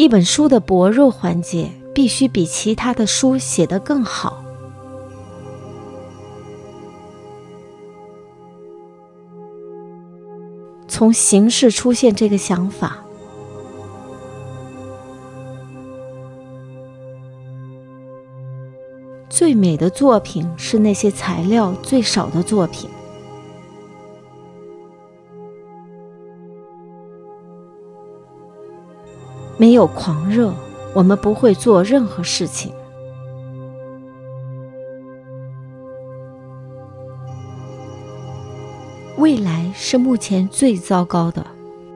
一本书的薄弱环节必须比其他的书写得更好。从形式出现这个想法，最美的作品是那些材料最少的作品。没有狂热，我们不会做任何事情。未来是目前最糟糕的。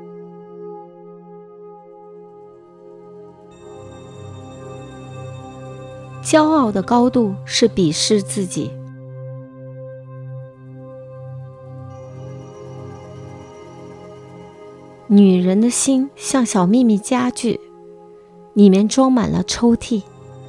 骄傲的高度是鄙视自己。女人的心像小秘密家具，里面装满了抽屉。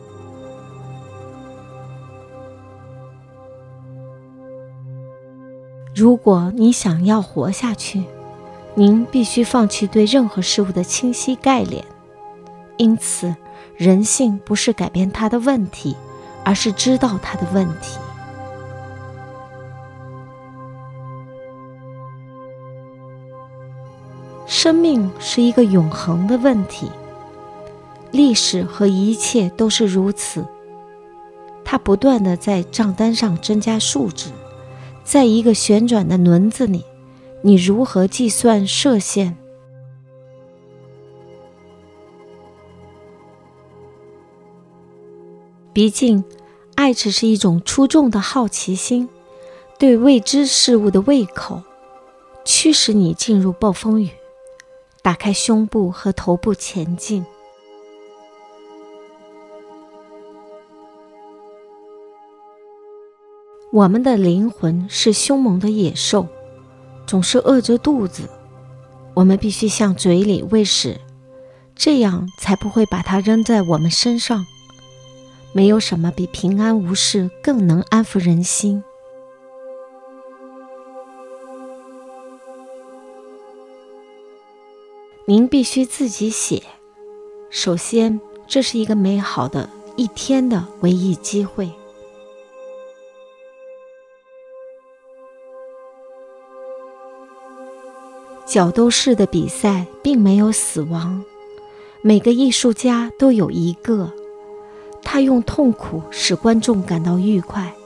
如果你想要活下去，您必须放弃对任何事物的清晰概念。因此，人性不是改变它的问题，而是知道它的问题。生命是一个永恒的问题，历史和一切都是如此。它不断地在账单上增加数值，在一个旋转的轮子里，你如何计算射线？毕竟，爱只是一种出众的好奇心，对未知事物的胃口，驱使你进入暴风雨，打开胸部和头部前进。我们的灵魂是凶猛的野兽，总是饿着肚子，我们必须向嘴里喂食，这样才不会把它扔在我们身上。没有什么比平安无事更能安抚人心。您必须自己写。首先，这是一个美好的一天的唯一机会。角斗士的比赛并没有死亡，每个艺术家都有一个，他用痛苦使观众感到愉快。